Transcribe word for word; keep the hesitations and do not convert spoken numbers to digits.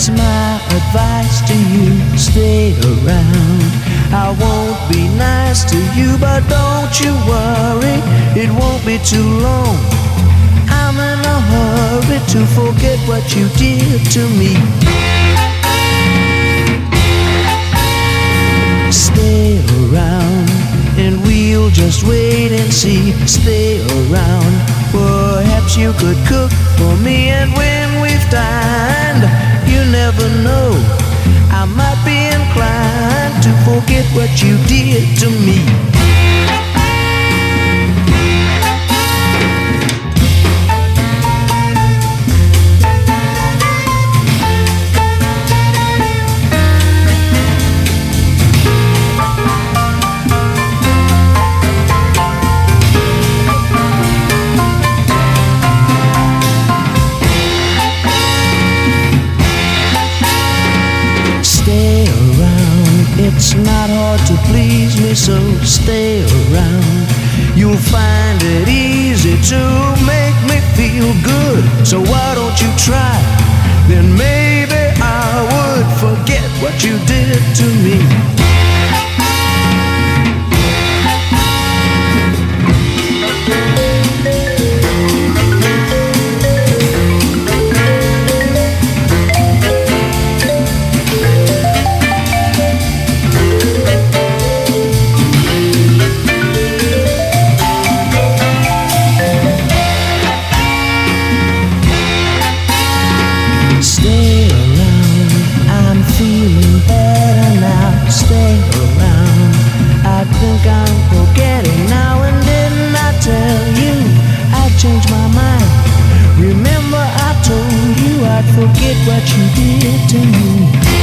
That's my advice to you. Stay around. I won't be nice to you, but don't you worry, it won't be too long. I'm in a hurry to forget what you did to me. Stay around and we'll just wait and see. Stay around, perhaps you could cook for me, and when we've dined, you never know, I might be inclined to forget what you did to me. It's not hard to please me, so stay around. You'll find it easy to make me feel good. So why don't you try? Then maybe I would forget what you did to me. Forget what you did to me.